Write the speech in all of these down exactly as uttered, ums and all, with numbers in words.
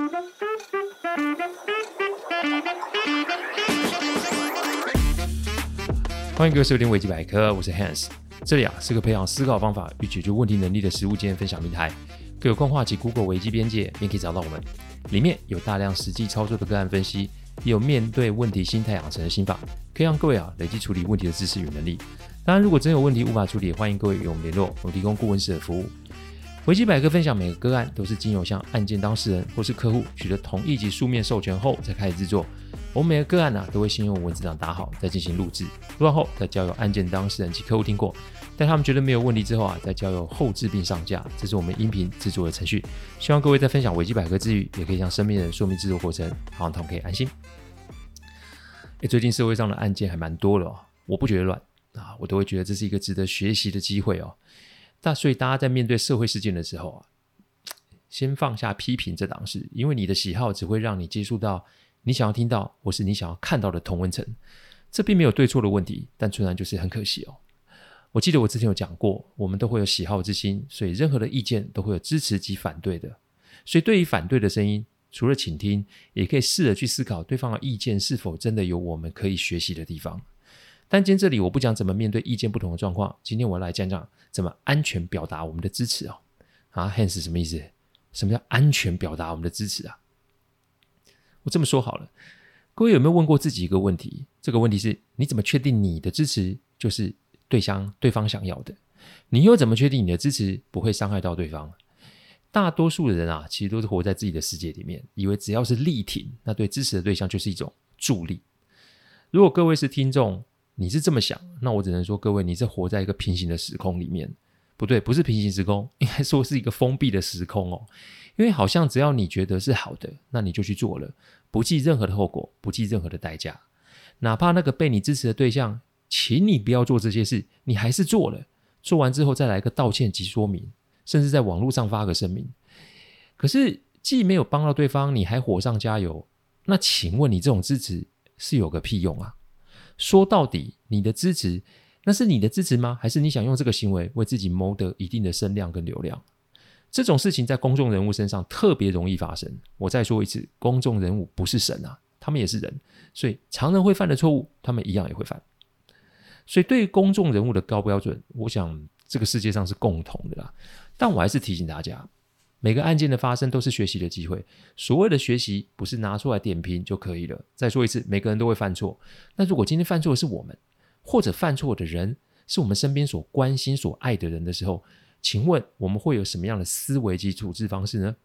欢迎各位收听维基百科，我是 Hans。这里啊是个培养思考方法与解决问题能力的实务经验分享平台。各有空话及 Google 维基边界便可以找到我们，里面有大量实际操作的个案分析，也有面对问题心态养成的心法，可以让各位啊累积处理问题的知识与能力。当然，如果真有问题无法处理，欢迎各位与我们联络，我提供顾问式的服务。维基百科分享每个个案都是经由向案件当事人或是客户取得同意及书面授权后才开始制作。我们每个个案、啊、都会先用文字档打好，再进行录制，录完后再交由案件当事人及客户听过，待他们觉得没有问题之后啊，再交由后制并上架。这是我们音频制作的程序。希望各位在分享维基百科之余，也可以向身边人说明制作过程，好让他们可以安心。欸、最近社会上的案件还蛮多的哦，我不觉得乱啊，我都会觉得这是一个值得学习的机会哦。那所以大家在面对社会事件的时候啊，先放下批评这档事，因为你的喜好只会让你接触到你想要听到或是你想要看到的同温层，这并没有对错的问题，但纯然就是很可惜哦。我记得我之前有讲过，我们都会有喜好之心，所以任何的意见都会有支持及反对的。所以对于反对的声音，除了倾听，也可以试着去思考对方的意见是否真的有我们可以学习的地方。但今天这里我不讲怎么面对意见不同的状况，今天我来讲讲怎么安全表达我们的支持哦。啊 Hans 什么意思？什么叫安全表达我们的支持啊？我这么说好了，各位有没有问过自己一个问题？这个问题是：你怎么确定你的支持就是对象对方想要的？你又怎么确定你的支持不会伤害到对方？大多数的人啊，其实都是活在自己的世界里面，以为只要是力挺，那对支持的对象就是一种助力。如果各位是听众，你是这么想，那我只能说各位你是活在一个平行的时空里面。不对，不是平行时空，应该说是一个封闭的时空哦。因为好像只要你觉得是好的，那你就去做了，不计任何的后果，不计任何的代价。哪怕那个被你支持的对象请你不要做这些事，你还是做了，做完之后再来个道歉及说明，甚至在网络上发个声明。可是既没有帮到对方，你还火上加油，那请问你这种支持是有个屁用啊？说到底，你的支持那是你的支持吗？还是你想用这个行为为自己谋得一定的声量跟流量？这种事情在公众人物身上特别容易发生。我再说一次，公众人物不是神啊，他们也是人，所以常人会犯的错误，他们一样也会犯。所以对于公众人物的高标准，我想这个世界上是共同的啦。但我还是提醒大家，每个案件的发生都是学习的机会，所谓的学习不是拿出来点评就可以了。再说一次，每个人都会犯错，那如果今天犯错的是我们，或者犯错的人是我们身边所关心所爱的人的时候，请问我们会有什么样的思维及处置方式呢？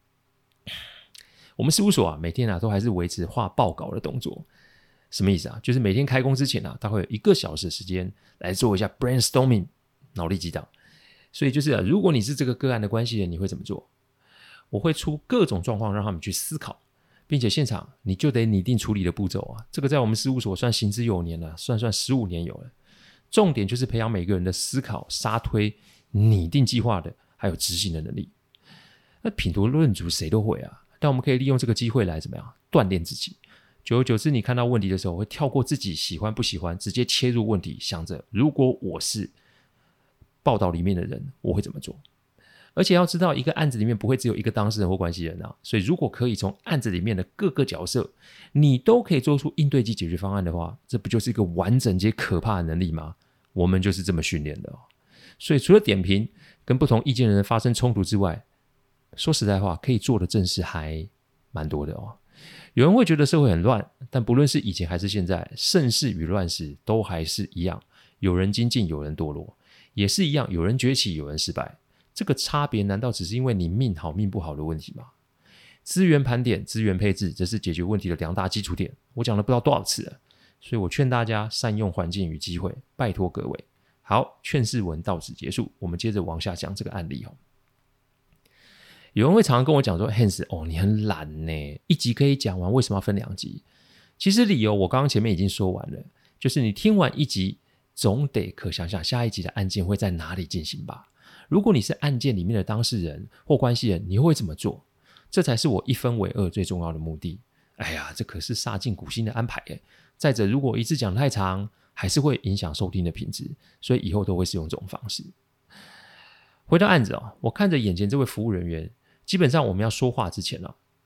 我们事务所啊，每天啊都还是维持画报告的动作。什么意思啊？就是每天开工之前啊，大概有一个小时的时间来做一下 brainstorming 脑力激荡。所以就是啊，如果你是这个个案的关系人，你会怎么做？我会出各种状况让他们去思考，并且现场你就得拟定处理的步骤啊。这个在我们事务所算行之有年了，算算十五年有了。重点就是培养每个人的思考、沙推、拟定计划的，还有执行的能力。那品读论足谁都会啊，但我们可以利用这个机会来怎么样锻炼自己。久而久之，你看到问题的时候，会跳过自己喜欢不喜欢，直接切入问题，想着如果我是报道里面的人，我会怎么做？而且要知道，一个案子里面不会只有一个当事人或关系人啊，所以如果可以从案子里面的各个角色，你都可以做出应对及解决方案的话，这不就是一个完整且可怕的能力吗？我们就是这么训练的哦。所以除了点评跟不同意见的人发生冲突之外，说实在话，可以做的正事还蛮多的哦。有人会觉得社会很乱，但不论是以前还是现在，盛世与乱世都还是一样，有人精进，有人堕落，也是一样，有人崛起，有人失败。这个差别难道只是因为你命好命不好的问题吗？资源盘点、资源配置，这是解决问题的两大基础点，我讲了不知道多少次了，所以我劝大家善用环境与机会，拜托各位。好，劝世文到此结束，我们接着往下讲这个案例哦。有人会常常跟我讲说 Hans 哦你很懒呢，一集可以讲完，为什么要分两集？其实理由我刚刚前面已经说完了，就是你听完一集总得可想想下一集的案件会在哪里进行吧。如果你是案件里面的当事人或关系人，你会怎么做？这才是我一分为二最重要的目的。哎呀，这可是煞尽古今的安排耶。再者，如果一次讲太长，还是会影响收听的品质，所以以后都会是用这种方式。回到案子哦，我看着眼前这位服务人员，基本上我们要说话之前啊，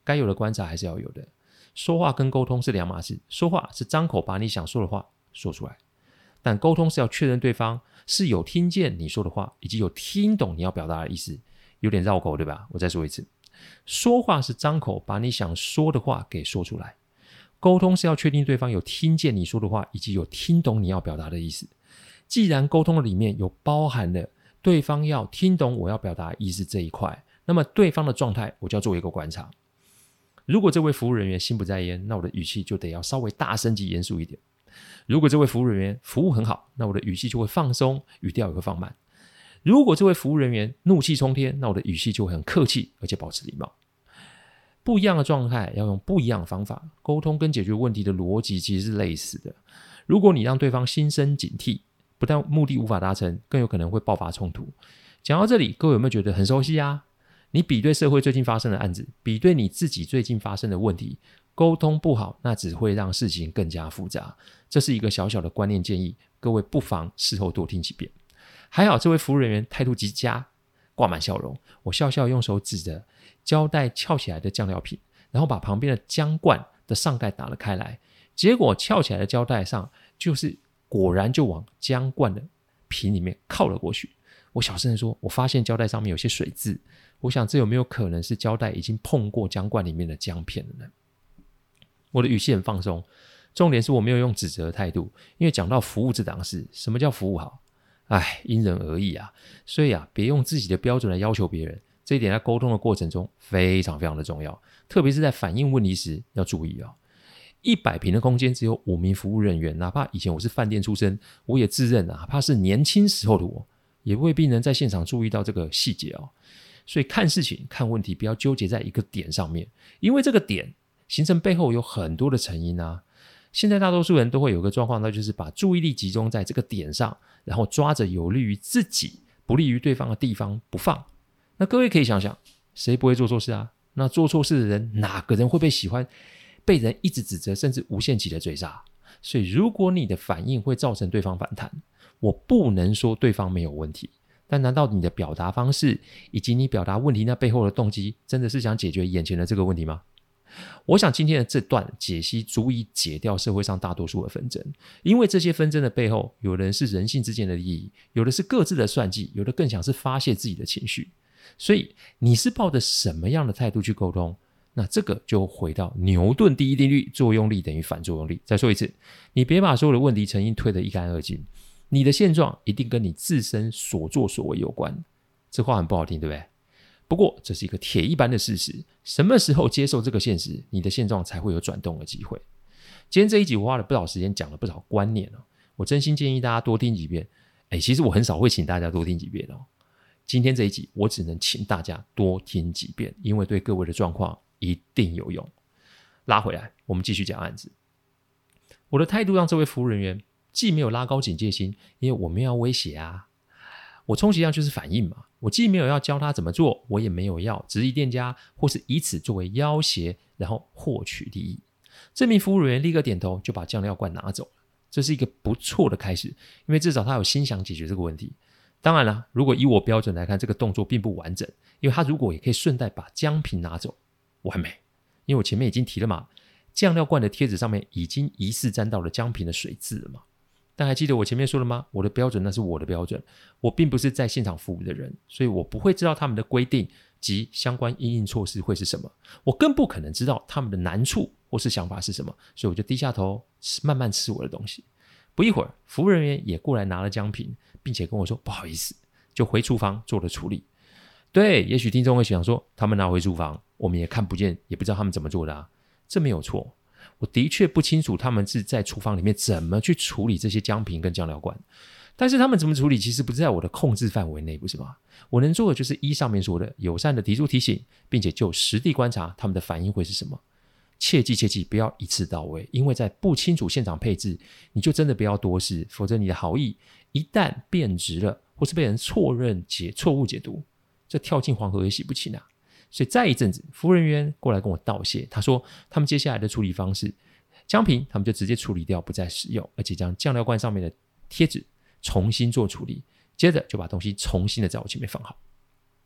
该有的观察还是要有的。说话跟沟通是两码事，说话是张口把你想说的话说出来，但沟通是要确认对方是有听见你说的话，以及有听懂你要表达的意思。有点绕口对吧？我再说一次，说话是张口把你想说的话给说出来，沟通是要确定对方有听见你说的话，以及有听懂你要表达的意思。既然沟通的里面有包含了对方要听懂我要表达的意思这一块，那么对方的状态我就要做一个观察。如果这位服务人员心不在焉，那我的语气就得要稍微大声及严肃一点。如果这位服务人员服务很好，那我的语气就会放松，语调也会放慢。如果这位服务人员怒气冲天，那我的语气就会很客气，而且保持礼貌。不一样的状态要用不一样的方法，沟通跟解决问题的逻辑其实是类似的。如果你让对方心生警惕，不但目的无法达成，更有可能会爆发冲突。讲到这里，各位有没有觉得很熟悉啊？你比对社会最近发生的案子，比对你自己最近发生的问题，沟通不好，那只会让事情更加复杂。这是一个小小的观念建议，各位不妨事后多听几遍。还好这位服务人员态度极佳，挂满笑容，我笑笑用手指着胶带翘起来的酱料瓶，然后把旁边的姜罐的上盖打了开来，结果翘起来的胶带上就是果然就往姜罐的瓶里面靠了过去。我小声地说，我发现胶带上面有些水渍，我想这有没有可能是胶带已经碰过姜罐里面的姜片了呢？我的语气很放松，重点是我没有用指责的态度，因为讲到服务这档事，什么叫服务好？哎，因人而异啊，所以啊，别用自己的标准来要求别人，这一点在沟通的过程中非常非常的重要，特别是在反映问题时要注意哦。一百平的空间只有五名服务人员，哪怕以前我是饭店出身，我也自认哪怕是年轻时候的我，也未必能在现场注意到这个细节哦。所以看事情看问题不要纠结在一个点上面，因为这个点形成背后有很多的成因啊。现在大多数人都会有个状况，那就是把注意力集中在这个点上，然后抓着有利于自己不利于对方的地方不放。那各位可以想想，谁不会做错事啊？那做错事的人，哪个人会被喜欢被人一直指责甚至无限期的追杀？所以如果你的反应会造成对方反弹，我不能说对方没有问题，但难道你的表达方式以及你表达问题那背后的动机真的是想解决眼前的这个问题吗？我想今天的这段解析足以解掉社会上大多数的纷争，因为这些纷争的背后，有的人是人性之间的利益，有的是各自的算计，有的更想是发泄自己的情绪。所以你是抱着什么样的态度去沟通，那这个就回到牛顿第一定律，作用力等于反作用力。再说一次，你别把所有的问题成因推得一干二净，你的现状一定跟你自身所作所为有关。这话很不好听，对不对？不过这是一个铁一般的事实，什么时候接受这个现实，你的现状才会有转动的机会。今天这一集我花了不少时间讲了不少观念哦，我真心建议大家多听几遍。诶，其实我很少会请大家多听几遍哦，今天这一集我只能请大家多听几遍，因为对各位的状况一定有用。拉回来，我们继续讲案子。我的态度让这位服务人员既没有拉高警戒心，因为我没有要威胁啊，我充其量就是反应嘛，我既没有要教他怎么做，我也没有要质疑店家或是以此作为要挟然后获取利益。这名服务人员立刻点头，就把酱料罐拿走了，这是一个不错的开始，因为至少他有心想解决这个问题。当然了，如果以我标准来看，这个动作并不完整，因为他如果也可以顺带把姜瓶拿走，完美。因为我前面已经提了嘛，酱料罐的贴纸上面已经疑似沾到了姜瓶的水渍了嘛。但还记得我前面说了吗？我的标准那是我的标准，我并不是在现场服务的人，所以我不会知道他们的规定及相关因应措施会是什么，我更不可能知道他们的难处或是想法是什么，所以我就低下头慢慢吃我的东西。不一会儿，服务人员也过来拿了姜瓶，并且跟我说不好意思，就回厨房做了处理。对，也许听众会想说，他们拿回厨房，我们也看不见，也不知道他们怎么做的啊，这没有错。我的确不清楚他们是在厨房里面怎么去处理这些姜瓶跟酱料罐，但是他们怎么处理其实不是在我的控制范围内，不是吗？我能做的就是依上面说的，友善的提出提醒，并且就实地观察他们的反应会是什么。切记切记不要一次到位，因为在不清楚现场配置，你就真的不要多事，否则你的好意一旦变质了，或是被人错认解错误解读，这跳进黄河也洗不清啊。所以再一阵子，服务人员过来跟我道谢，他说他们接下来的处理方式，姜瓶他们就直接处理掉不再使用，而且将酱料罐上面的贴纸重新做处理，接着就把东西重新的在我前面放好。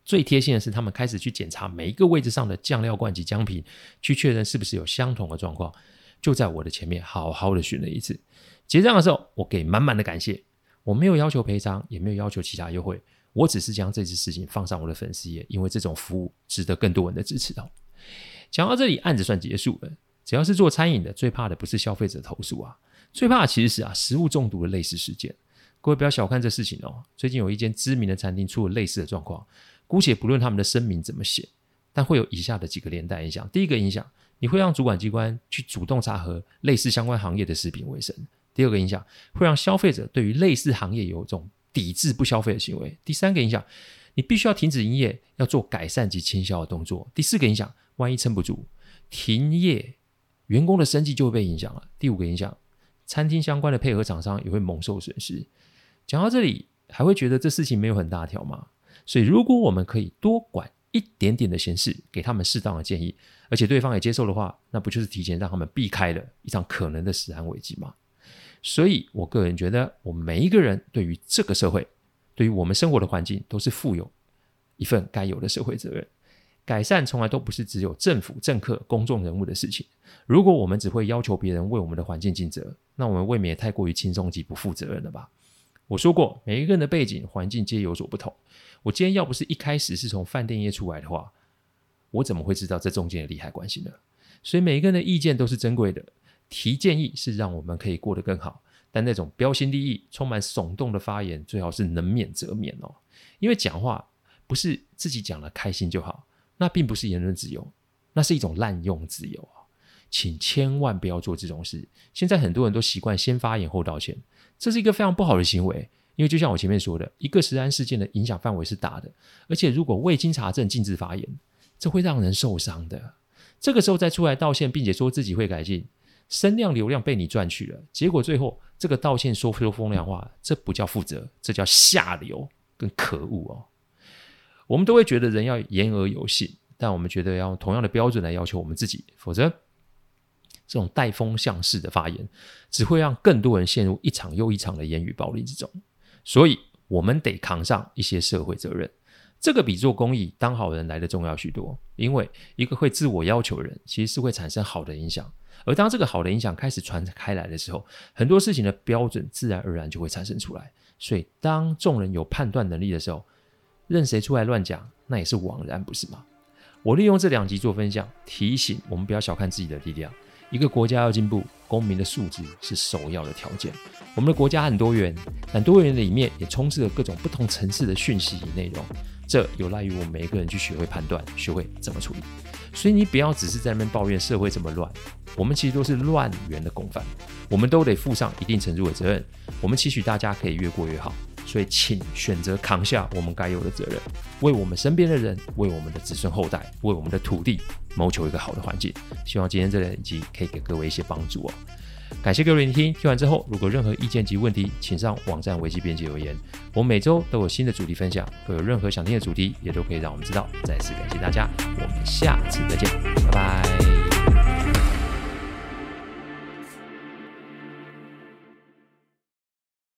最贴心的是，他们开始去检查每一个位置上的酱料罐及姜品，去确认是不是有相同的状况。就在我的前面好好的巡了一次。结账的时候，我给满满的感谢，我没有要求赔偿，也没有要求其他优惠，我只是将这次事情放上我的粉丝页，因为这种服务值得更多人的支持。讲到这里，案子算结束了。只要是做餐饮的，最怕的不是消费者投诉啊，最怕的其实是啊食物中毒的类似事件。各位不要小看这事情哦，最近有一间知名的餐厅出了类似的状况，姑且不论他们的声明怎么写，但会有以下的几个连带影响。第一个影响，你会让主管机关去主动查核类似相关行业的食品卫生。第二个影响，会让消费者对于类似行业有一种抵制不消费的行为。第三个影响，你必须要停止营业，要做改善及清销的动作。第四个影响，万一撑不住停业，员工的生计就会被影响了。第五个影响，餐厅相关的配合厂商也会蒙受损失。讲到这里，还会觉得这事情没有很大条吗？所以如果我们可以多管一点点的闲事，给他们适当的建议，而且对方也接受的话，那不就是提前让他们避开了一场可能的食安危机吗？所以我个人觉得，我们每一个人对于这个社会，对于我们生活的环境，都是负有一份该有的社会责任。改善从来都不是只有政府、政客、公众人物的事情。如果我们只会要求别人为我们的环境尽责，那我们未免也太过于轻松及不负责任了吧。我说过，每一个人的背景、环境皆有所不同。我今天要不是一开始是从饭店业出来的话，我怎么会知道这中间的利害关系呢？所以每一个人的意见都是珍贵的，提建议是让我们可以过得更好，但那种标新立异、充满耸动的发言，最好是能免则免哦。因为讲话不是自己讲了开心就好，那并不是言论自由，那是一种滥用自由啊！请千万不要做这种事。现在很多人都习惯先发言后道歉，这是一个非常不好的行为。因为就像我前面说的，一个食安事件的影响范围是大的，而且如果未经查证禁止发言，这会让人受伤的。这个时候再出来道歉，并且说自己会改进，声量流量被你赚去了，结果最后这个道歉说说风凉话，这不叫负责，这叫下流跟可恶哦。我们都会觉得人要言而有信，但我们觉得要用同样的标准来要求我们自己，否则这种带风向式的发言只会让更多人陷入一场又一场的言语暴力之中。所以我们得扛上一些社会责任，这个比做公益当好人来的重要许多。因为一个会自我要求的人，其实是会产生好的影响，而当这个好的影响开始传开来的时候，很多事情的标准自然而然就会产生出来。所以当众人有判断能力的时候，任谁出来乱讲，那也是枉然，不是吗？我利用这两集做分享，提醒我们不要小看自己的力量。一个国家要进步，公民的素质是首要的条件。我们的国家很多元，但多元的里面也充斥了各种不同层次的讯息与内容，这有赖于我们每一个人去学会判断，学会怎么处理。所以你不要只是在那边抱怨社会这么乱，我们其实都是乱源的共犯，我们都得负上一定程度的责任。我们期许大家可以越过越好，所以请选择扛下我们该有的责任，为我们身边的人，为我们的子孙后代，为我们的土地谋求一个好的环境。希望今天这两集可以给各位一些帮助哦。感谢各位聆听，听完之后如果有任何意见及问题，请上网站危机编辑留言。我们每周都有新的主题分享，若有任何想听的主题也都可以让我们知道。再次感谢大家，我们下次再见，拜拜。